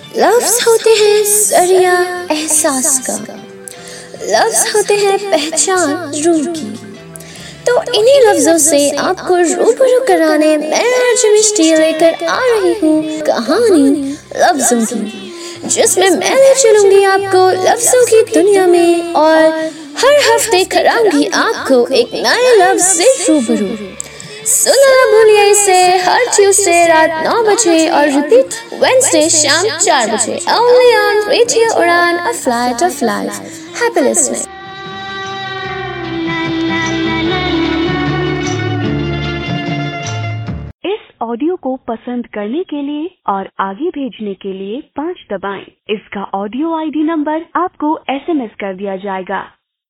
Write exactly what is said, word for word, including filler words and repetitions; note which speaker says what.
Speaker 1: लफ्ज होते हैं जरिया एहसास का, लफ्ज होते हैं पहचान रूह की। तो इन्हीं लफ्जों से आपको रूबरू कराने मैं अर्जुन मिष्टी लेकर आ रही हूँ कहानी लफ्जों की, जिसमें मैं ले चलूंगी आपको लफ्जों की दुनिया में और हर हफ्ते कराऊंगी आपको एक नए लफ्ज से रूबरू। सुनना ना भूलिए इसे हर ट्यूसडे रात नौ बजे और रिपीट वेडनेसडे शाम चार बजे ओनली ऑन रेडियो उड़ान a flight of life. Happy listening.
Speaker 2: इस ऑडियो को पसंद करने के लिए और आगे भेजने के लिए पाँच दबाएं। इसका ऑडियो आईडी नंबर आपको एसएमएस कर दिया जाएगा।